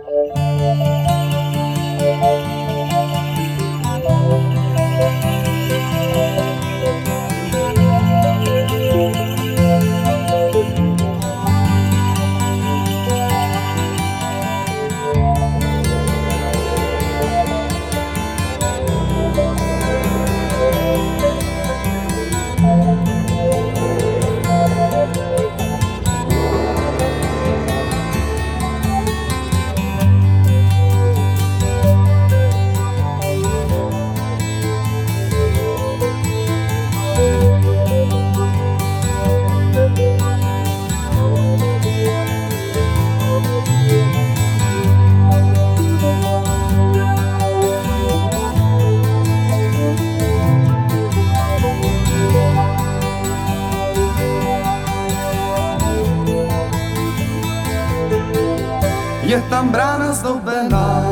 Je tam brána zdoubená,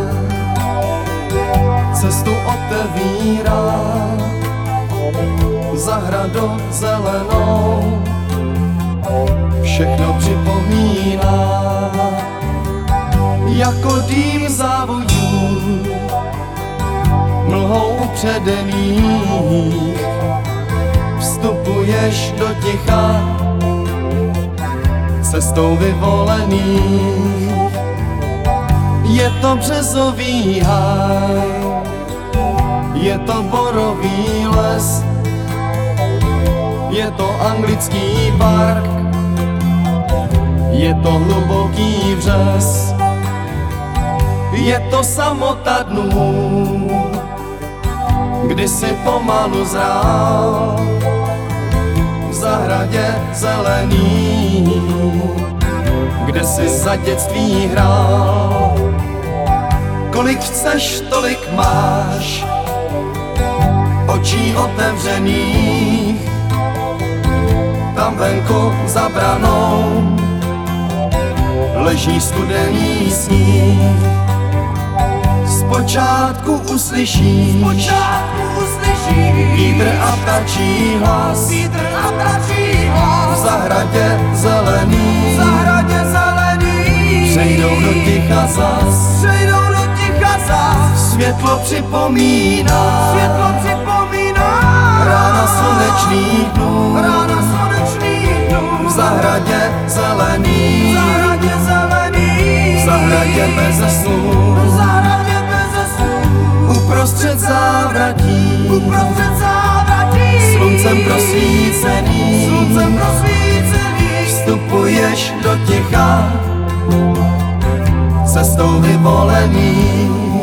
cestu otevírá, zahradu zelenou, všechno připomíná. Jako dým závojů, mlhou upředených, vstupuješ do ticha, cestou vyvolených. Je to březový háj, je to borový les, je to anglický park, je to hluboký vřes, je to samota dnů, kdy si pomalu zrál v zahradě zelený, kde si za dětství hrál. Kolik chceš, tolik máš, očí otevřených, tam venku za branou leží studený sníh. Zpočátku uslyšíš vítr a ptačí hlas, v zahradě zelený, přejdou do ticha zas, světlo připomíná, rána slunečných dnů, v zahradě zelený, v zahradě beze snů, uprostřed závratí, sluncem prosvícený, vstupuješ do ticha, cestou vyvolený.